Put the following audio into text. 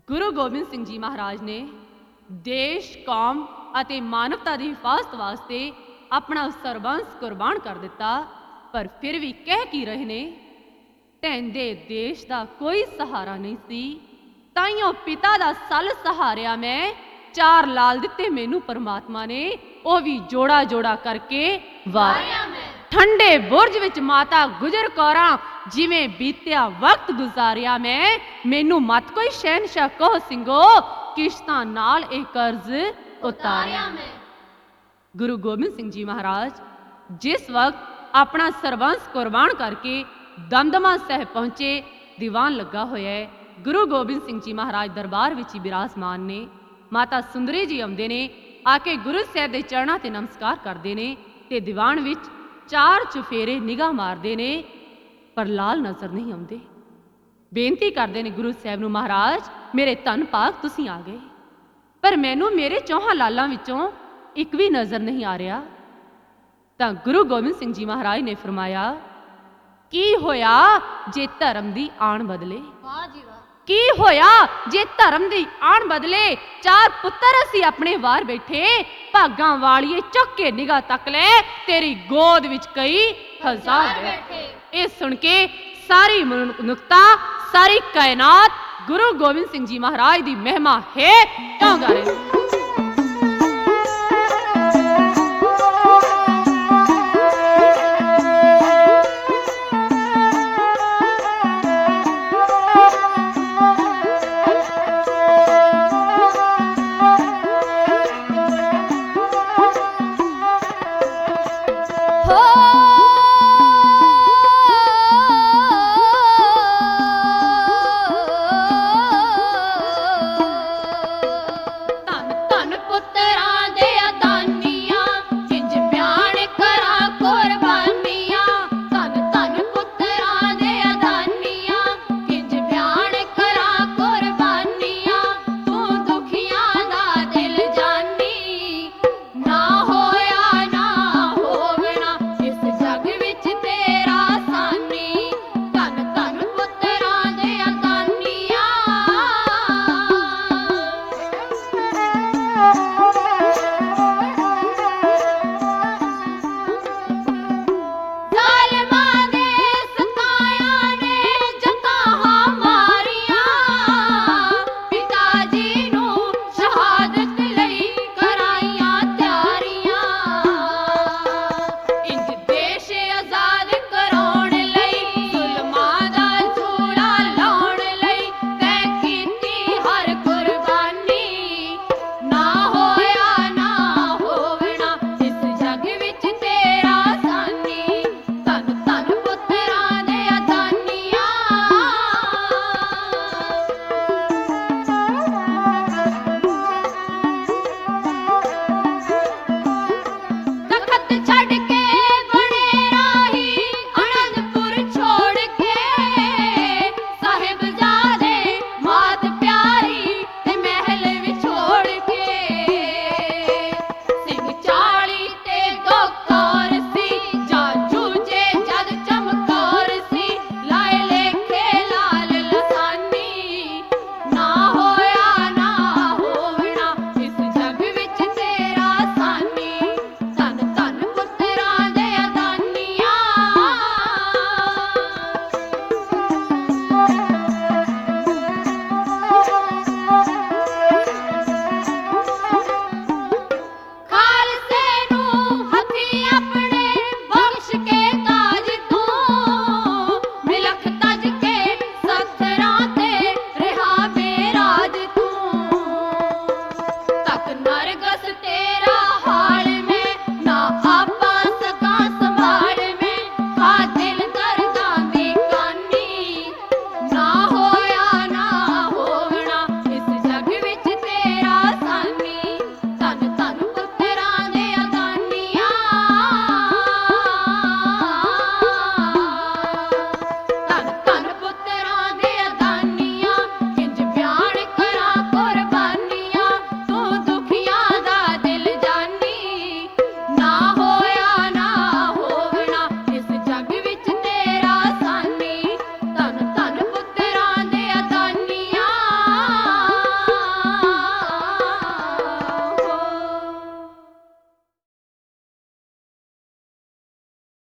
ਗੁਰੂ ਗੋਬਿੰਦ ਸਿੰਘ ਜੀ ਮਹਾਰਾਜ ਨੇ ਦੇਸ਼, ਕੌਮ ਅਤੇ ਮਾਨਵਤਾ ਦੀ ਹਿਫਾਜ਼ਤ ਵਾਸਤੇ ਆਪਣਾ ਸਰਬੰਸ ਕੁਰਬਾਨ ਕਰ ਦਿੱਤਾ। ਪਰ ਫਿਰ ਵੀ ਕਹਿ ਕੀ ਰਹੇ ਨੇ, ਢਹਿੰਦੇ ਦੇਸ਼ ਦਾ ਕੋਈ ਸਹਾਰਾ ਨਹੀਂ ਸੀ, ਤਾਈਓ ਪਿਤਾ ਦਾ ਸੱਲ ਸਹਾਰਿਆ ਮੈਂ। 4 ਲਾਲ ਦਿੱਤੇ ਮੈਨੂੰ ਪਰਮਾਤਮਾ ਨੇ, ਉਹ ਵੀ ਜੋੜਾ ਜੋੜਾ ਕਰਕੇ ਵਾਰਿਆ ਮੈਂ। ਠੰਡੇ ਬੁਰਜ ਵਿੱਚ ਮਾਤਾ ਗੁਜਰ ਕੌਰਾਂ, ਜਿਵੇਂ ਬੀਤਿਆ ਵਕਤ ਗੁਜ਼ਾਰਿਆ ਮੈਂ। ਮੈਨੂੰ ਮਤ ਕੋਈ ਸ਼ਹਿਨਸ਼ਾਹ ਕਹੋ ਸਿੰਘੋ, ਕਿਸ਼ਤਾਂ ਨਾਲ ਇਹ ਕਰਜ਼ ਉਤਾਰਿਆ ਮੈਂ। ਗੁਰੂ ਗੋਬਿੰਦ ਸਿੰਘ ਜੀ ਮਹਾਰਾਜ ਜਿਸ ਵਕਤ ਆਪਣਾ ਸਰਬੰਸ ਕੁਰਬਾਨ ਕਰਕੇ ਦਮਦਮਾ ਸਾਹਿਬ ਪਹੁੰਚੇ, ਦੀਵਾਨ ਲੱਗਾ ਹੋਇਆ ਹੈ। ਗੁਰੂ ਗੋਬਿੰਦ ਸਿੰਘ ਜੀ ਮਹਾਰਾਜ ਦਰਬਾਰ ਵਿੱਚ ਹੀ ਬਿਰਾਜਮਾਨ ਨੇ। ਮਾਤਾ ਸੁੰਦਰੀ ਜੀ ਆਉਂਦੇ ਨੇ, ਆ ਕੇ ਗੁਰੂ ਸਾਹਿਬ ਦੇ ਚਰਨਾਂ ਤੇ ਨਮਸਕਾਰ ਕਰਦੇ ਨੇ ਤੇ ਦੀਵਾਨ ਵਿੱਚ 4 ਚੁਫੇਰੇ ਨਿਗਾਹ ਮਾਰਦੇ ਨੇ, ਪਰ ਲਾਲ ਨਜ਼ਰ ਨਹੀਂ ਆਉਂਦੇ। ਬੇਨਤੀ ਕਰਦੇ ਨੇ ਗੁਰੂ ਸਾਹਿਬ ਨੂੰ, ਮਹਾਰਾਜ ਮੇਰੇ ਧੰਨ ਭਾਗ ਤੁਸੀਂ ਆ ਗਏ, ਪਰ ਮੈਨੂੰ ਮੇਰੇ 4 ਲਾਲਾਂ ਵਿੱਚੋਂ ਇੱਕ ਵੀ ਨਜ਼ਰ ਨਹੀਂ ਆ ਰਿਹਾ। ਤਾਂ ਗੁਰੂ ਗੋਬਿੰਦ ਸਿੰਘ ਜੀ ਮਹਾਰਾਜ ਨੇ ਫਰਮਾਇਆ, ਕੀ ਹੋਇਆ ਜੇ ਧਰਮ ਦੀ ਆਣ ਬਦਲੇ? ਵਾਹ ਜੀ ਵਾਹ। ਕੀ ਹੋਇਆ ਜੇ ਧਰਮ ਦੀ ਆਣ ਬਦਲੇ? 4 ਪੁੱਤਰ ਅਸੀਂ ਆਪਣੇ ਵਾਰ ਬੈਠੇ, ਭਾਗਾਂ ਵਾਲੀਏ ਚੁੱਕ ਕੇ ਨਿਗਾਹ ਤੱਕ ਲੈ, ਤੇਰੀ ਗੋਦ ਵਿੱਚ ਕਈ ਹਜ਼ਾਰ ਬੈਠੇ। ਇਹ ਸੁਣ ਕੇ ਸਾਰੀ ਮਨੁੱਖਤਾ, ਸਾਰੀ ਕਾਇਨਾਤ ਗੁਰੂ ਗੋਬਿੰਦ ਸਿੰਘ ਜੀ ਮਹਾਰਾਜ ਦੀ ਮਹਿਮਾ ਹੈ ਕਿਉਂ ਗਾ ਰਹੇ।